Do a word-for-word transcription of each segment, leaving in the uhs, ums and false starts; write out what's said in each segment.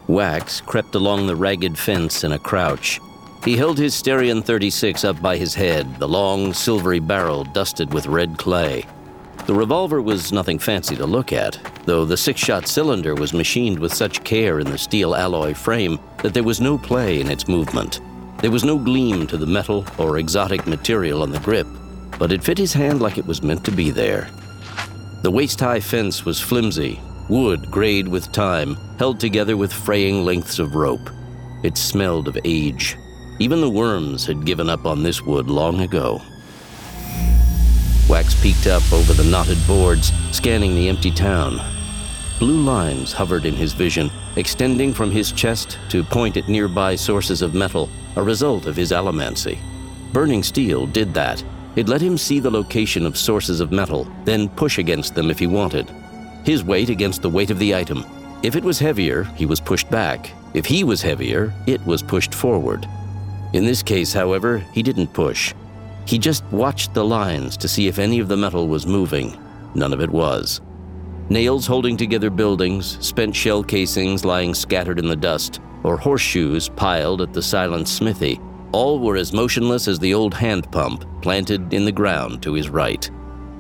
Wax crept along the ragged fence in a crouch. He held his Starion thirty-six up by his head, the long, silvery barrel dusted with red clay. The revolver was nothing fancy to look at, though the six-shot cylinder was machined with such care in the steel alloy frame that there was no play in its movement. There was no gleam to the metal or exotic material on the grip, but it fit his hand like it was meant to be there. The waist-high fence was flimsy, wood grayed with time, held together with fraying lengths of rope. It smelled of age. Even the worms had given up on this wood long ago. Wax peeked up over the knotted boards, scanning the empty town. Blue lines hovered in his vision, extending from his chest to point at nearby sources of metal, a result of his allomancy. Burning steel did that. It let him see the location of sources of metal, then push against them if he wanted. His weight against the weight of the item. If it was heavier, he was pushed back. If he was heavier, it was pushed forward. In this case, however, he didn't push. He just watched the lines to see if any of the metal was moving. None of it was. Nails holding together buildings, spent shell casings lying scattered in the dust, or horseshoes piled at the silent smithy, all were as motionless as the old hand pump planted in the ground to his right.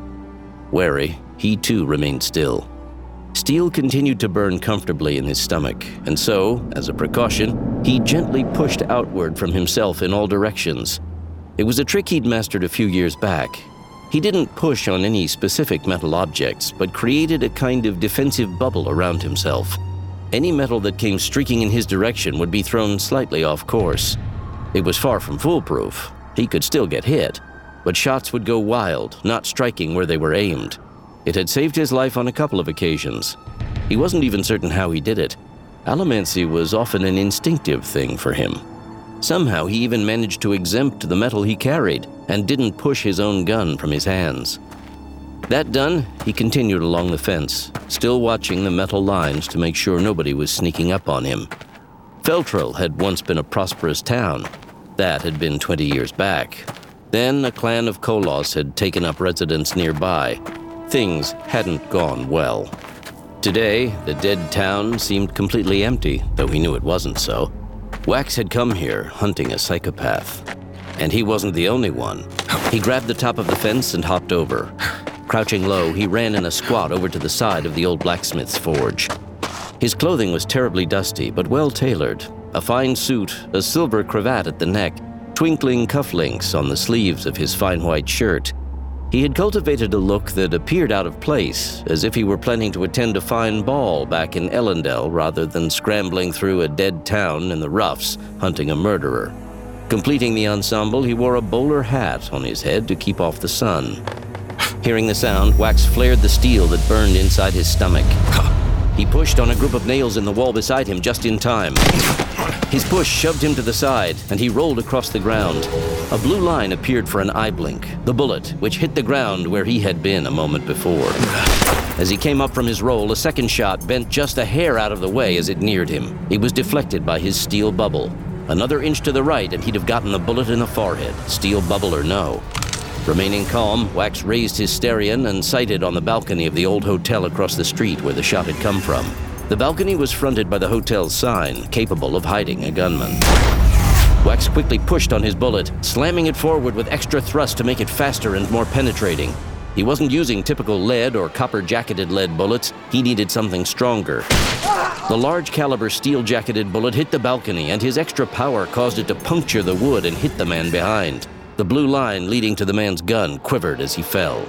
Wary, he too remained still. Steel continued to burn comfortably in his stomach, and so, as a precaution, he gently pushed outward from himself in all directions. It was a trick he'd mastered a few years back. He didn't push on any specific metal objects, but created a kind of defensive bubble around himself. Any metal that came streaking in his direction would be thrown slightly off course. It was far from foolproof. He could still get hit, but shots would go wild, not striking where they were aimed. It had saved his life on a couple of occasions. He wasn't even certain how he did it. Allomancy was often an instinctive thing for him. Somehow he even managed to exempt the metal he carried and didn't push his own gun from his hands. That done, he continued along the fence, still watching the metal lines to make sure nobody was sneaking up on him. Feltrel had once been a prosperous town. That had been twenty years back. Then a clan of Kolos had taken up residence nearby. Things hadn't gone well. Today, the dead town seemed completely empty, though he knew it wasn't so. Wax had come here hunting a psychopath. And he wasn't the only one. He grabbed the top of the fence and hopped over. Crouching low, he ran in a squat over to the side of the old blacksmith's forge. His clothing was terribly dusty, but well-tailored. A fine suit, a silver cravat at the neck, twinkling cufflinks on the sleeves of his fine white shirt. He had cultivated a look that appeared out of place, as if he were planning to attend a fine ball back in Ellendale rather than scrambling through a dead town in the roughs hunting a murderer. Completing the ensemble, he wore a bowler hat on his head to keep off the sun. Hearing the sound, Wax flared the steel that burned inside his stomach. He pushed on a group of nails in the wall beside him just in time. His push shoved him to the side, and he rolled across the ground. A blue line appeared for an eye blink, the bullet, which hit the ground where he had been a moment before. As he came up from his roll, a second shot bent just a hair out of the way as it neared him. It was deflected by his steel bubble. Another inch to the right, and he'd have gotten the bullet in the forehead, steel bubble or no. Remaining calm, Wax raised his Starion and sighted on the balcony of the old hotel across the street where the shot had come from. The balcony was fronted by the hotel's sign, capable of hiding a gunman. Wax quickly pushed on his bullet, slamming it forward with extra thrust to make it faster and more penetrating. He wasn't using typical lead or copper-jacketed lead bullets. He needed something stronger. The large-caliber steel-jacketed bullet hit the balcony, and his extra power caused it to puncture the wood and hit the man behind. The blue line leading to the man's gun quivered as he fell.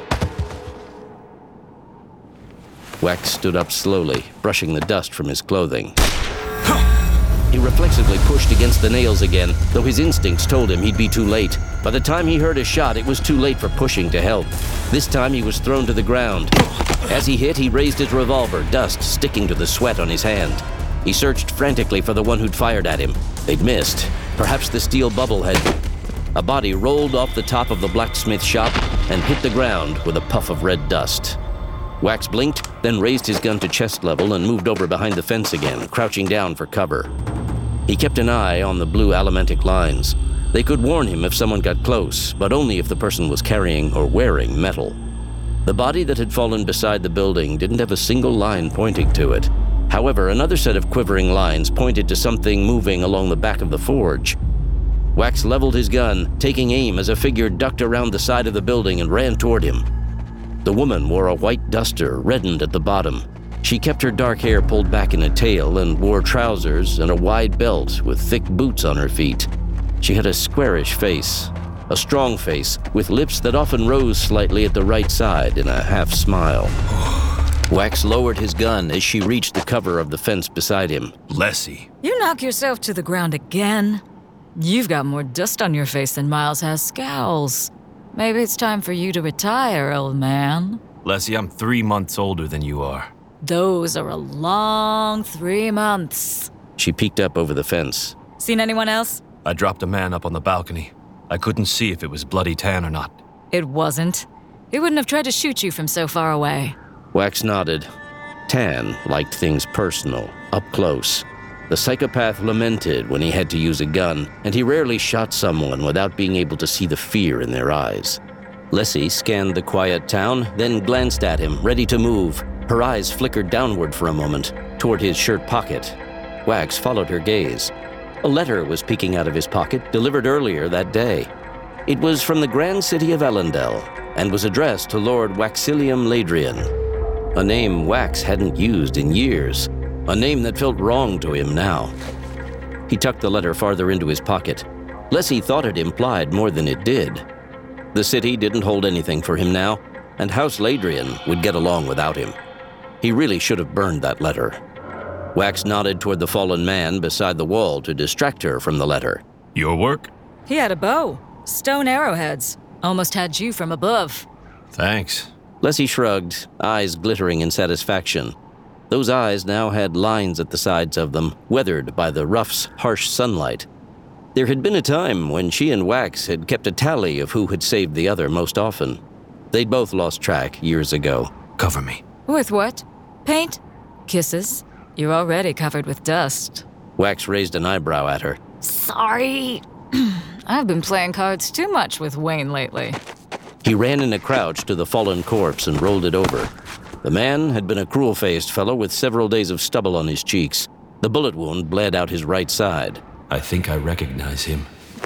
Wax stood up slowly, brushing the dust from his clothing. He reflexively pushed against the nails again, though his instincts told him he'd be too late. By the time he heard a shot, it was too late for pushing to help. This time he was thrown to the ground. As he hit, he raised his revolver, dust sticking to the sweat on his hand. He searched frantically for the one who'd fired at him. They'd missed. Perhaps the steel bubble had... A body rolled off the top of the blacksmith shop and hit the ground with a puff of red dust. Wax blinked, then raised his gun to chest level and moved over behind the fence again, crouching down for cover. He kept an eye on the blue allomantic lines. They could warn him if someone got close, but only if the person was carrying or wearing metal. The body that had fallen beside the building didn't have a single line pointing to it. However, another set of quivering lines pointed to something moving along the back of the forge. Wax leveled his gun, taking aim as a figure ducked around the side of the building and ran toward him. The woman wore a white duster, reddened at the bottom. She kept her dark hair pulled back in a tail and wore trousers and a wide belt with thick boots on her feet. She had a squarish face, a strong face with lips that often rose slightly at the right side in a half smile. Wax lowered his gun as she reached the cover of the fence beside him. Lessie. You knock yourself to the ground again? You've got more dust on your face than Miles has scowls. Maybe it's time for you to retire, old man. Lessie, I'm three months older than you are. Those are a long three months. She peeked up over the fence. Seen anyone else? I dropped a man up on the balcony. I couldn't see if it was Bloody Tan or not. It wasn't. He wouldn't have tried to shoot you from so far away. Wax nodded. Tan liked things personal, up close. The psychopath lamented when he had to use a gun, and he rarely shot someone without being able to see the fear in their eyes. Lessie scanned the quiet town, then glanced at him, ready to move. Her eyes flickered downward for a moment, toward his shirt pocket. Wax followed her gaze. A letter was peeking out of his pocket, delivered earlier that day. It was from the grand city of Elendel, and was addressed to Lord Waxilium Ladrian. A name Wax hadn't used in years. A name that felt wrong to him now. He tucked the letter farther into his pocket. Lessie thought it implied more than it did. The city didn't hold anything for him now, and House Ladrian would get along without him. He really should have burned that letter. Wax nodded toward the fallen man beside the wall to distract her from the letter. Your work? He had a bow. Stone arrowheads. Almost had you from above. Thanks. Lessie shrugged, eyes glittering in satisfaction. Those eyes now had lines at the sides of them, weathered by the rough's harsh sunlight. There had been a time when she and Wax had kept a tally of who had saved the other most often. They'd both lost track years ago. Cover me. With what? Paint? Kisses? You're already covered with dust. Wax raised an eyebrow at her. Sorry. I've been playing cards too much with Wayne lately. He ran in a crouch to the fallen corpse and rolled it over. The man had been a cruel-faced fellow with several days of stubble on his cheeks. The bullet wound bled out his right side. I think I recognize him.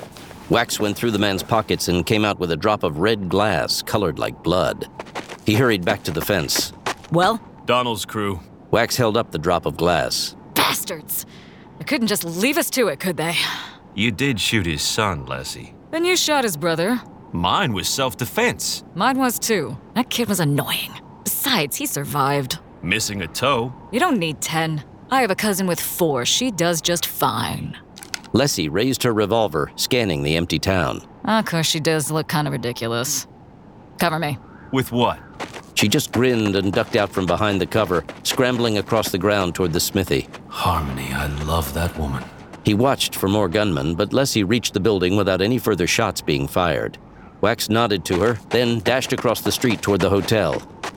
Wax went through the man's pockets and came out with a drop of red glass colored like blood. He hurried back to the fence. Well? Donald's crew. Wax held up the drop of glass. Bastards! They couldn't just leave us to it, could they? You did shoot his son, Lessie. Then you shot his brother. Mine was self-defense. Mine was too. That kid was annoying. Besides, he survived. Missing a toe. You don't need ten. I have a cousin with four. She does just fine. Lessie raised her revolver, scanning the empty town. Of course, she does look kind of ridiculous. Cover me. With what? She just grinned and ducked out from behind the cover, scrambling across the ground toward the smithy. Harmony, I love that woman. He watched for more gunmen, but Lessie reached the building without any further shots being fired. Wax nodded to her, then dashed across the street toward the hotel.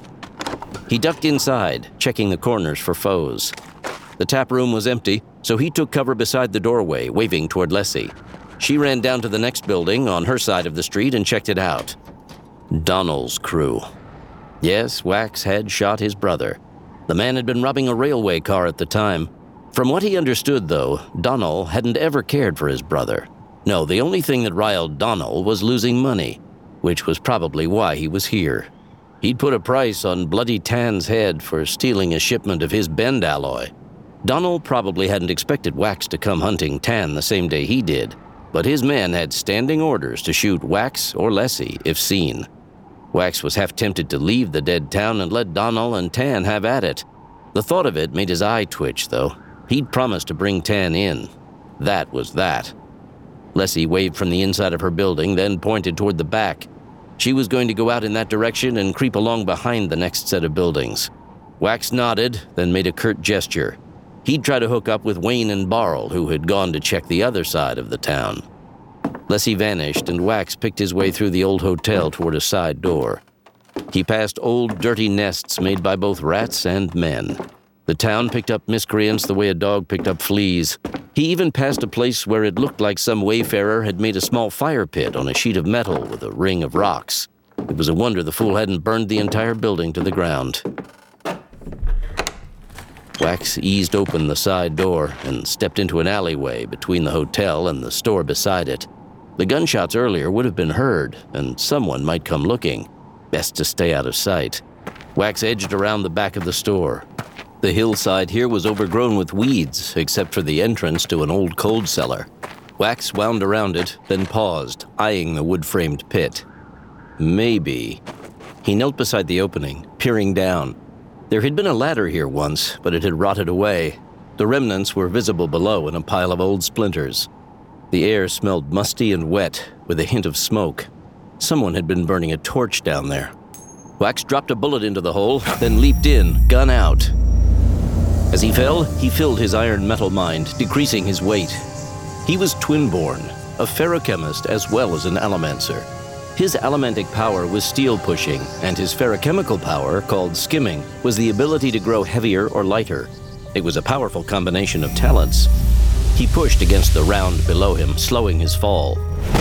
He ducked inside, checking the corners for foes. The tap room was empty, so he took cover beside the doorway, waving toward Lessie. She ran down to the next building on her side of the street and checked it out. Donald's crew. Yes, Wax had shot his brother. The man had been robbing a railway car at the time. From what he understood, though, Donald hadn't ever cared for his brother. No, the only thing that riled Donald was losing money, which was probably why he was here. He'd put a price on Bloody Tan's head for stealing a shipment of his Bend alloy. Donald probably hadn't expected Wax to come hunting Tan the same day he did, but his men had standing orders to shoot Wax or Lessie if seen. Wax was half tempted to leave the dead town and let Donald and Tan have at it. The thought of it made his eye twitch, though. He'd promised to bring Tan in. That was that. Lessie waved from the inside of her building, then pointed toward the back. She was going to go out in that direction and creep along behind the next set of buildings. Wax nodded, then made a curt gesture. He'd try to hook up with Wayne and Barl, who had gone to check the other side of the town. Lessie vanished, and Wax picked his way through the old hotel toward a side door. He passed old, dirty nests made by both rats and men. The town picked up miscreants the way a dog picked up fleas. He even passed a place where it looked like some wayfarer had made a small fire pit on a sheet of metal with a ring of rocks. It was a wonder the fool hadn't burned the entire building to the ground. Wax eased open the side door and stepped into an alleyway between the hotel and the store beside it. The gunshots earlier would have been heard, and someone might come looking. Best to stay out of sight. Wax edged around the back of the store. The hillside here was overgrown with weeds, except for the entrance to an old cold cellar. Wax wound around it, then paused, eyeing the wood-framed pit. Maybe. He knelt beside the opening, peering down. There had been a ladder here once, but it had rotted away. The remnants were visible below in a pile of old splinters. The air smelled musty and wet, with a hint of smoke. Someone had been burning a torch down there. Wax dropped a bullet into the hole, then leaped in, gun out. As he fell, he filled his iron metal mind, decreasing his weight. He was twin-born, a ferrochemist as well as an allomancer. His allomantic power was steel pushing, and his ferrochemical power, called skimming, was the ability to grow heavier or lighter. It was a powerful combination of talents. He pushed against the round below him, slowing his fall.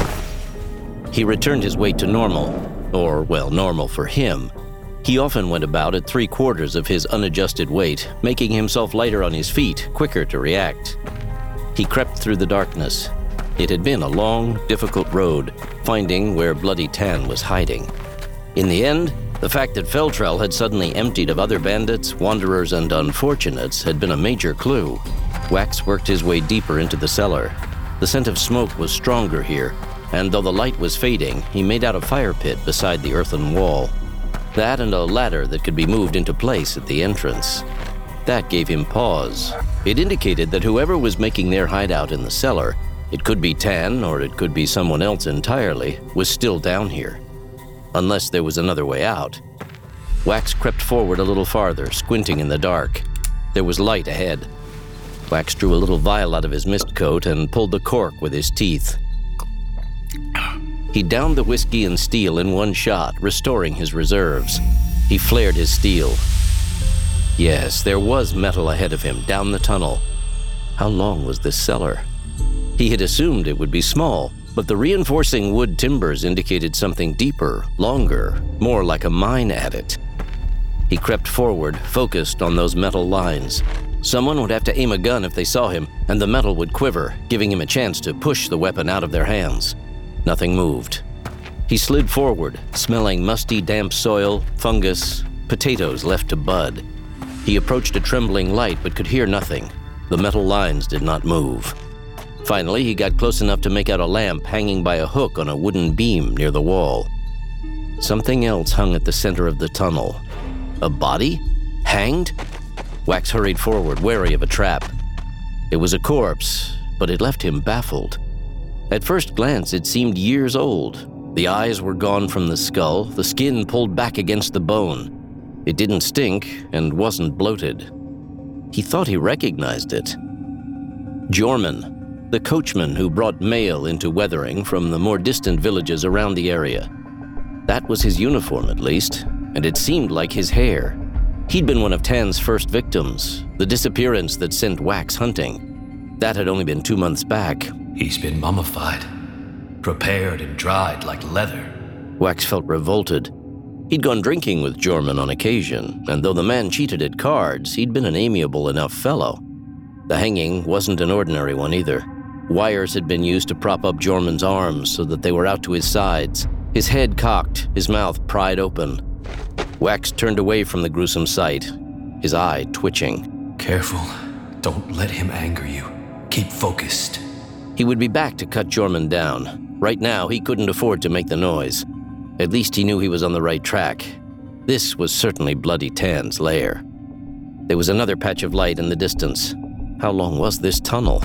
He returned his weight to normal, or, well, normal for him. He often went about at three-quarters of his unadjusted weight, making himself lighter on his feet, quicker to react. He crept through the darkness. It had been a long, difficult road, finding where Bloody Tan was hiding. In the end, the fact that Feltrell had suddenly emptied of other bandits, wanderers, and unfortunates had been a major clue. Wax worked his way deeper into the cellar. The scent of smoke was stronger here, and though the light was fading, he made out a fire pit beside the earthen wall. That and a ladder that could be moved into place at the entrance. That gave him pause. It indicated that whoever was making their hideout in the cellar, it could be Tan or it could be someone else entirely, was still down here. Unless there was another way out. Wax crept forward a little farther, squinting in the dark. There was light ahead. Wax drew a little vial out of his mist coat and pulled the cork with his teeth. He downed the whiskey and steel in one shot, restoring his reserves. He flared his steel. Yes, there was metal ahead of him, down the tunnel. How long was this cellar? He had assumed it would be small, but the reinforcing wood timbers indicated something deeper, longer, more like a mine at it. He crept forward, focused on those metal lines. Someone would have to aim a gun if they saw him, and the metal would quiver, giving him a chance to push the weapon out of their hands. Nothing moved. He slid forward, smelling musty, damp soil, fungus, potatoes left to bud. He approached a trembling light but could hear nothing. The metal lines did not move. Finally, he got close enough to make out a lamp hanging by a hook on a wooden beam near the wall. Something else hung at the center of the tunnel. A body? Hanged? Wax hurried forward, wary of a trap. It was a corpse, but it left him baffled. At first glance, it seemed years old. The eyes were gone from the skull, the skin pulled back against the bone. It didn't stink and wasn't bloated. He thought he recognized it. Jorman, the coachman who brought mail into Weathering from the more distant villages around the area. That was his uniform, at least, and it seemed like his hair. He'd been one of Tan's first victims, the disappearance that sent Wax hunting. That had only been two months back. He's been mummified, prepared and dried like leather. Wax felt revolted. He'd gone drinking with Jorman on occasion, and though the man cheated at cards, he'd been an amiable enough fellow. The hanging wasn't an ordinary one either. Wires had been used to prop up Jorman's arms so that they were out to his sides, his head cocked, his mouth pried open. Wax turned away from the gruesome sight, his eye twitching. Careful. Don't let him anger you. Keep focused. He would be back to cut Jorman down. Right now, he couldn't afford to make the noise. At least he knew he was on the right track. This was certainly Bloody Tan's lair. There was another patch of light in the distance. How long was this tunnel?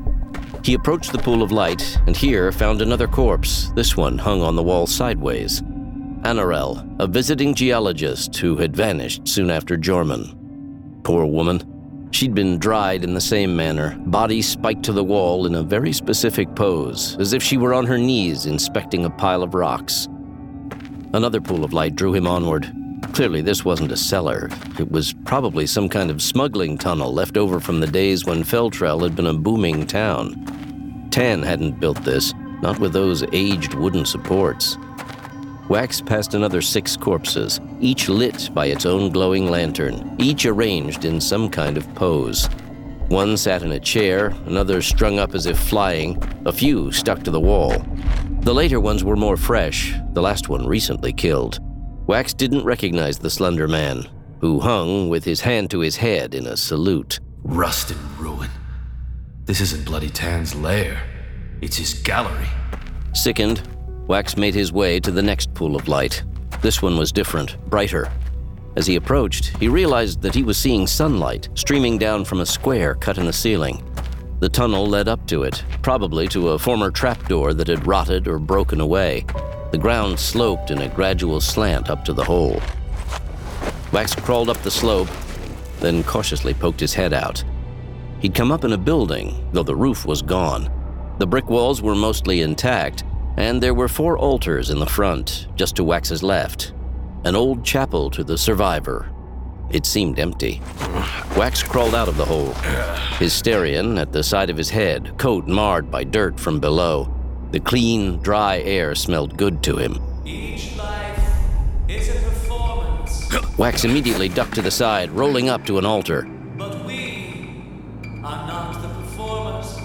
He approached the pool of light, and here found another corpse, this one hung on the wall sideways. Anarel, a visiting geologist who had vanished soon after Jorman. Poor woman. She'd been dried in the same manner, body spiked to the wall in a very specific pose, as if she were on her knees inspecting a pile of rocks. Another pool of light drew him onward. Clearly, this wasn't a cellar. It was probably some kind of smuggling tunnel left over from the days when Feltrell had been a booming town. Tan hadn't built this, not with those aged wooden supports. Wax passed another six corpses, each lit by its own glowing lantern, each arranged in some kind of pose. One sat in a chair, another strung up as if flying, a few stuck to the wall. The later ones were more fresh, the last one recently killed. Wax didn't recognize the slender man, who hung with his hand to his head in a salute. Rust and ruin. This isn't Bloody Tan's lair. It's his gallery. Sickened, Wax made his way to the next pool of light. This one was different, brighter. As he approached, he realized that he was seeing sunlight streaming down from a square cut in the ceiling. The tunnel led up to it, probably to a former trapdoor that had rotted or broken away. The ground sloped in a gradual slant up to the hole. Wax crawled up the slope, then cautiously poked his head out. He'd come up in a building, though the roof was gone. The brick walls were mostly intact, and there were four altars in the front, just to Wax's left. An old chapel to the survivor. It seemed empty. Wax crawled out of the hole, his steryon at the side of his head, coat marred by dirt from below. The clean, dry air smelled good to him. Each life is a performance. Wax immediately ducked to the side, rolling up to an altar. But we are not the performers.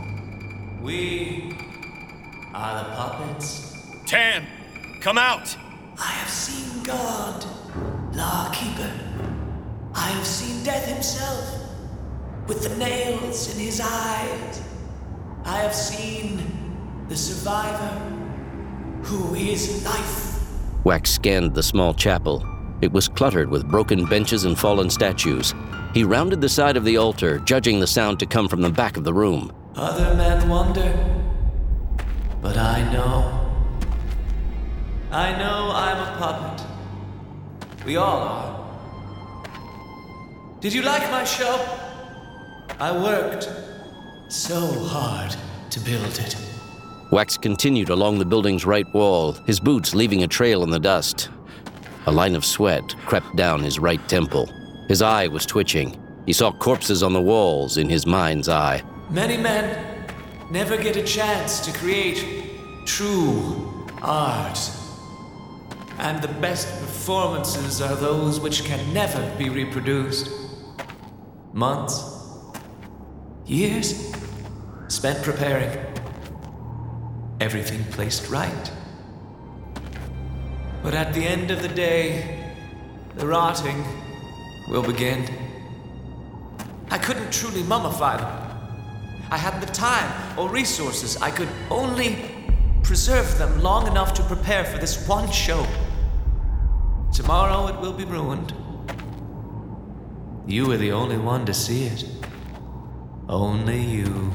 We are the puppets. Tan, come out! I have seen God, Lawkeeper. I have seen death himself, with the nails in his eyes. I have seen the survivor, who is life. Wax scanned the small chapel. It was cluttered with broken benches and fallen statues. He rounded the side of the altar, judging the sound to come from the back of the room. Other men wonder, but I know. I know I'm a puppet. We all are. Did you like my show? I worked so hard to build it. Wax continued along the building's right wall, his boots leaving a trail in the dust. A line of sweat crept down his right temple. His eye was twitching. He saw corpses on the walls in his mind's eye. Many men never get a chance to create true art. And the best performances are those which can never be reproduced. Months, years, spent preparing. Everything placed right. But at the end of the day, the rotting will begin. I couldn't truly mummify them. I hadn't the time or resources. I could only preserve them long enough to prepare for this one show. Tomorrow it will be ruined. You were the only one to see it. Only you.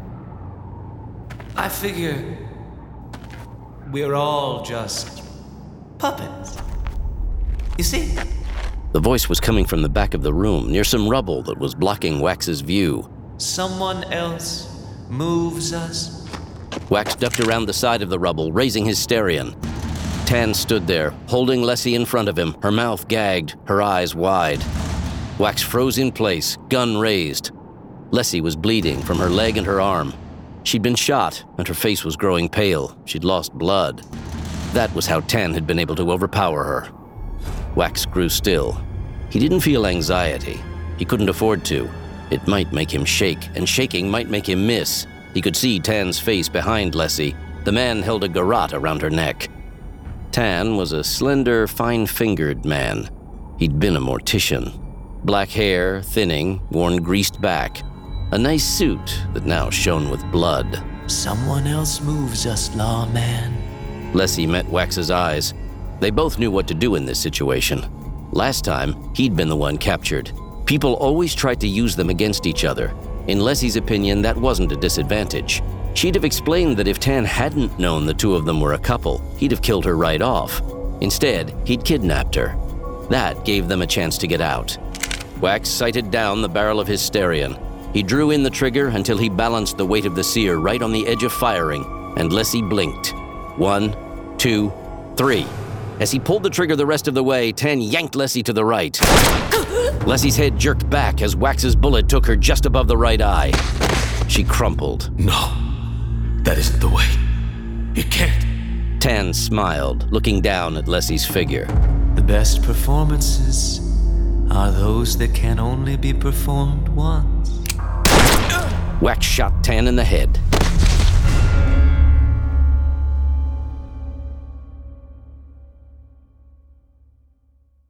I figure we're all just puppets. You see? The voice was coming from the back of the room, near some rubble that was blocking Wax's view. Someone else moves us. Wax ducked around the side of the rubble, raising his steryon. Tan stood there, holding Lessie in front of him, her mouth gagged, her eyes wide. Wax froze in place, gun raised. Lessie was bleeding from her leg and her arm. She'd been shot, and her face was growing pale. She'd lost blood. That was how Tan had been able to overpower her. Wax grew still. He didn't feel anxiety. He couldn't afford to. It might make him shake, and shaking might make him miss. He could see Tan's face behind Lessie. The man held a garrote around her neck. Tan was a slender, fine-fingered man. He'd been a mortician. Black hair, thinning, worn greased back. A nice suit that now shone with blood. Someone else moves us, lawman. Lessie met Wax's eyes. They both knew what to do in this situation. Last time, he'd been the one captured. People always tried to use them against each other. In Lessie's opinion, that wasn't a disadvantage. She'd have explained that if Tan hadn't known the two of them were a couple, he'd have killed her right off. Instead, he'd kidnapped her. That gave them a chance to get out. Wax sighted down the barrel of his steryon. He drew in the trigger until he balanced the weight of the seer right on the edge of firing, and Lessie blinked. One, two, three. As he pulled the trigger the rest of the way, Tan yanked Lessie to the right. Lessie's head jerked back as Wax's bullet took her just above the right eye. She crumpled. No, that isn't the way. It can't. Tan smiled, looking down at Leslie's figure. The best performances are those that can only be performed once. Wax shot Tan in the head.